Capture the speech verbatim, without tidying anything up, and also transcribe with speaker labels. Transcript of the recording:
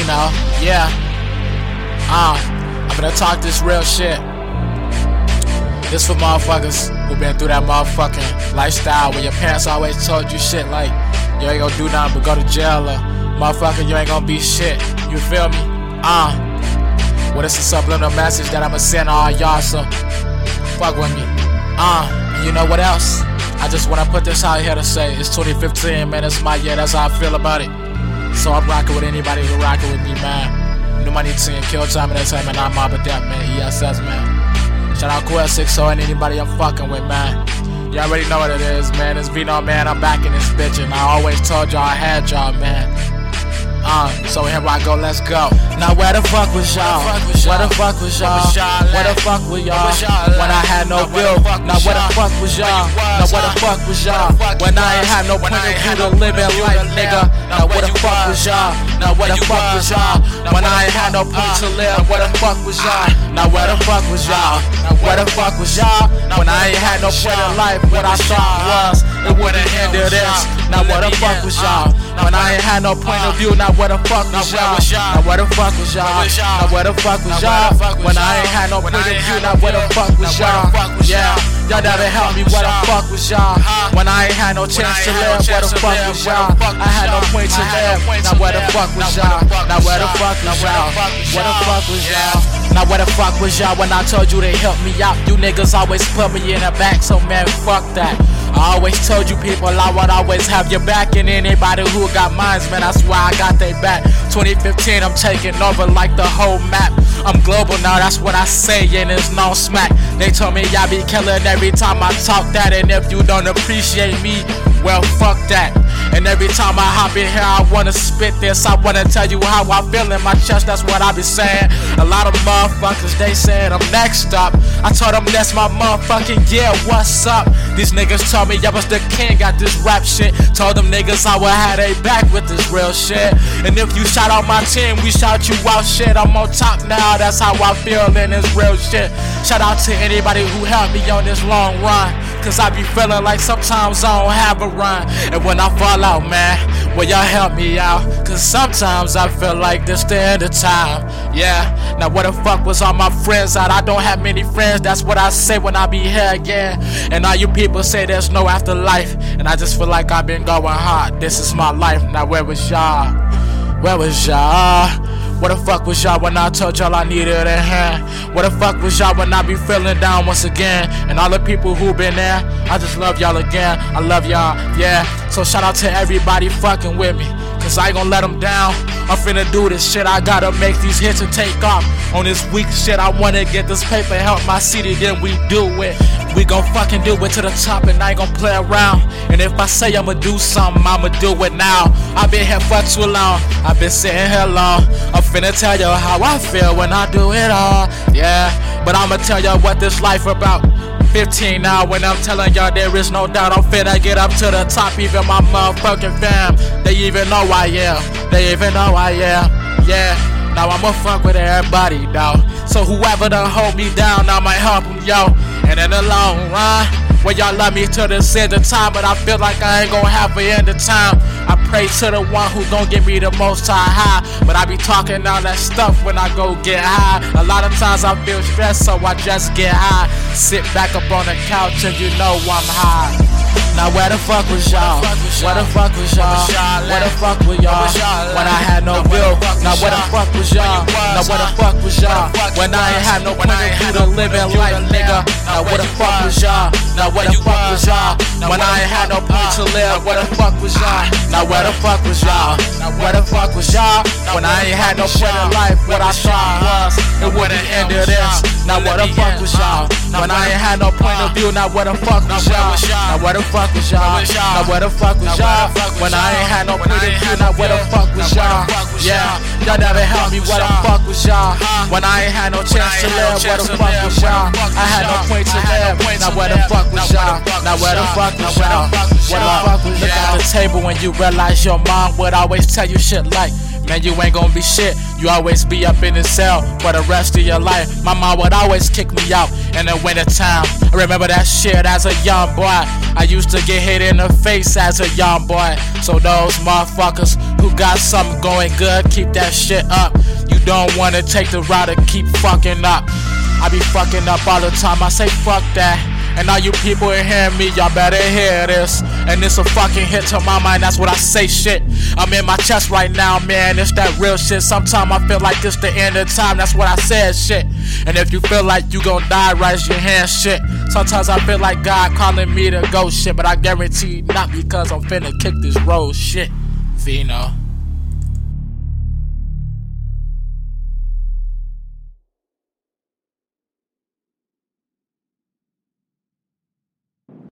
Speaker 1: know, yeah. Uh, I'm gonna talk this real shit. This for motherfuckers who been through that motherfucking lifestyle where your parents always told you shit like, you ain't gonna do nothing but go to jail, or motherfucker, you ain't gonna be shit. You feel me? Uh, well, it's a subliminal message that I'ma send to all y'all, so fuck with me. Uh, and you know what else? I just wanna put this out here to say, it's twenty fifteen, man, it's my year, that's how I feel about it. So I'm rocking with anybody who rocking with me, man. New Money Team, Kill Time Entertainment, I'm Mob of Death, man, E S S, man. Shout out Quest six oh and anybody I'm fucking with, man. You already know what it is, man. It's Vino, man. I'm back in this bitch, and I always told y'all I had y'all, man. Uh, so here I go, let's go. Now where the fuck was y'all? Where the fuck was y'all? Where the fuck was y'all? When I had no bill. Now where the fuck was y'all? Now where the fuck was y'all? When I ain't had no point of view to live in life, nigga. Now where the fuck was y'all? Now where the fuck was y'all? When I ain't had no point to live, where the fuck was y'all? Now where the fuck was y'all? Where the fuck was y'all? When I ain't had no point in life, what I thought was it wouldn't end this. Now where the fuck was y'all? When I ain't had no point of view, now where the fuck was y'all? Now where the fuck was y'all? Now where the fuck was y'all? When I ain't had no point of view, now where the fuck was y'all? Yeah, y'all never helped me, where the fuck was y'all? When I ain't had no chance to live, where the fuck was y'all? I had no point to live, now where the fuck was y'all? Now where the fuck was y'all? Where the fuck was y'all? Now where the fuck was y'all when I told you to help me out? You niggas always put me in the back, so man, fuck that. I always told you people I would always have your back, and anybody who got mines, man, I swear I got they back. twenty fifteen, I'm taking over like the whole map. I'm global now, that's what I say, and it's no smack. They told me I be killing every time I talk that, and if you don't appreciate me, well, fuck that. And every time I hop in here, I wanna spit this. I wanna tell you how I feel in my chest, that's what I be saying. A lot of motherfuckers, they said I'm next up. I told them that's my motherfucking yeah, what's up? These niggas told me I was the king, got this rap shit. Told them niggas I would have they back with this real shit. And if you shout out my team, we shout you out shit. I'm on top now, that's how I feel in this real shit. Shout out to anybody who helped me on this long run, cause I be feeling like sometimes I don't have a run. And when I fall out, man, well, y'all help me out, cause sometimes I feel like this the end of time. Yeah, now where the fuck was all my friends at? I don't have many friends, that's what I say when I be here again. And all you people say there's no afterlife, and I just feel like I've been going hard. This is my life, now where was y'all? Where was y'all? Where the fuck was y'all when I told y'all I needed a hand? Where the fuck was y'all when I be feeling down once again? And all the people who been there, I just love y'all again. I love y'all, yeah. So shout out to everybody fucking with me, cause I ain't gon' let them down. I'm finna do this shit, I gotta make these hits and take off. On this weak shit, I wanna get this paper, help my city, then we do it. We gon' fucking do it to the top, and I ain't gon' play around. And if I say I'ma do something, I'ma do it now. I've been here for too long, I've been sitting here long. I'm finna tell you how I feel when I do it all, yeah. But I'ma tell you what this life about. fifteen now, when I'm telling y'all there is no doubt I'm finna get up to the top. Even my motherfucking fam, they even know I am. They even know I am, yeah. Now I'ma fuck with everybody, though. So whoever done hold me down, I might help them, yo. And in the long run, well, y'all love me to this end of time, but I feel like I ain't gon' have an end of time. I pray to the one who gon' give me the most high, but I be talking all that stuff when I go get high. A lot of times I feel stressed, so I just get high. Sit back up on the couch and you know I'm high. Now where the fuck was y'all? Where the fuck was y'all? Where the fuck was y'all? When I had no bill. Now where the fuck was y'all? Now where the fuck was y'all? When I ain't had no point of view to live in life, nigga. Now where the fuck was y'all? Now where the fuck was y'all? When I ain't had no point to live, where the fuck was y'all? Now where the fuck was y'all? Now where the fuck was y'all? When I ain't had no point in life, what I thought was it wouldn't end of this. Now where the fuck was y'all? When I ain't had no point of view, now where the fuck was y'all? Now where the fuck was y'all? Now where the fuck was y'all? When I ain't had no point of view, now where the fuck was y'all? Yeah, y'all never helped me, where the fuck was y'all? When I ain't had no chance to live, where the fuck was y'all? I had no point to live, now where the fuck was y'all? Now where the fuck was y'all? Where the fuck was y'all? Look at the table when you realize your mom would always tell you shit like, man, you ain't gonna be shit. You always be up in the cell for the rest of your life. My mom would always kick me out in the winter time. I remember that shit as a young boy. I used to get hit in the face as a young boy. So those motherfuckers who got something going good, keep that shit up. You don't wanna take the route to keep fucking up. I be fucking up all the time, I say fuck that. And all you people hearing me, y'all better hear this. And it's a fucking hit to my mind, that's what I say shit. I'm in my chest right now, man, it's that real shit. Sometimes I feel like it's the end of time, that's what I said shit. And if you feel like you gon' die, raise your hand shit. Sometimes I feel like God calling me to go shit, but I guarantee not, because I'm finna kick this road shit. Vino.